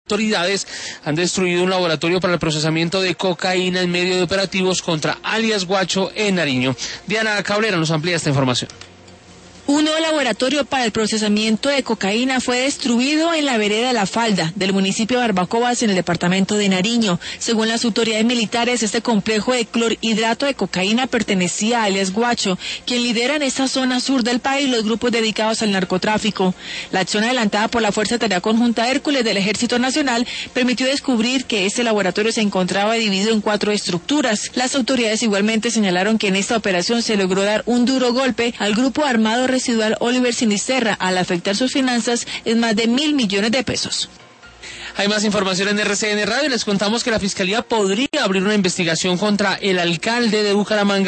Autoridades han destruido un laboratorio para el procesamiento de cocaína en medio de operativos contra alias Guacho en Nariño. Diana Cabrera nos amplía esta información. Un nuevo laboratorio para el procesamiento de cocaína fue destruido en la vereda La Falda del municipio de Barbacobas en el departamento de Nariño. Según las autoridades militares, este complejo de clorhidrato de cocaína pertenecía a alias Guacho, quien lidera en esta zona sur del país los grupos dedicados al narcotráfico. La acción adelantada por la Fuerza de Tarea Conjunta Hércules del Ejército Nacional permitió descubrir que este laboratorio se encontraba dividido en 4 estructuras. Las autoridades igualmente señalaron que en esta operación se logró dar un duro golpe al grupo armado residual Oliver Sinisterra al afectar sus finanzas en más de 1.000 millones de pesos. Hay más información en RCN Radio y les contamos que la Fiscalía podría abrir una investigación contra el alcalde de Bucaramanga.